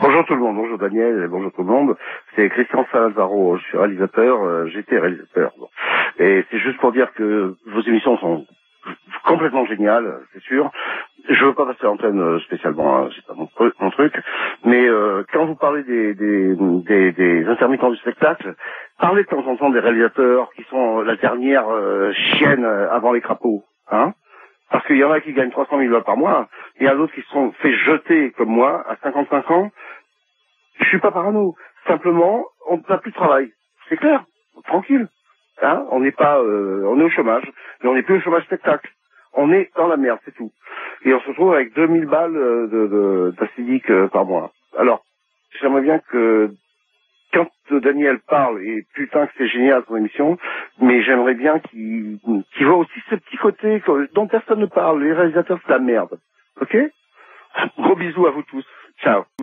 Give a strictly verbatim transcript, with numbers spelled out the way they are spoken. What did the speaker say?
Bonjour tout le monde, bonjour Daniel, et bonjour tout le monde. C'est Christian Salazaro, je suis réalisateur, euh, j'étais réalisateur. Bon. Et c'est juste pour dire que vos émissions sont complètement géniales, c'est sûr. Je veux pas passer l'antenne spécialement, hein, c'est pas mon, mon truc. Mais euh, quand vous parlez des, des, des, des intermittents du spectacle, parlez de temps en temps des réalisateurs qui sont la dernière euh, chienne avant les crapauds, hein. Parce qu'il y en a qui gagnent trois cent mille dollars par mois, il y en a d'autres qui se sont fait jeter comme moi à cinquante-cinq ans. Je suis pas parano. Simplement, on n'a plus de travail. C'est clair. Tranquille. Hein, on n'est pas, euh, on est au chômage, mais on n'est plus au chômage spectacle. On est dans la merde, c'est tout. Et on se retrouve avec deux mille balles de, de, d'acidique euh, par mois. Alors, j'aimerais bien que, quand Daniel parle, et putain que c'est génial son émission, mais j'aimerais bien qu'il, qu'il voit aussi ce petit côté dont personne ne parle. Les réalisateurs, c'est la merde. Ok? Gros bisous à vous tous. Ciao.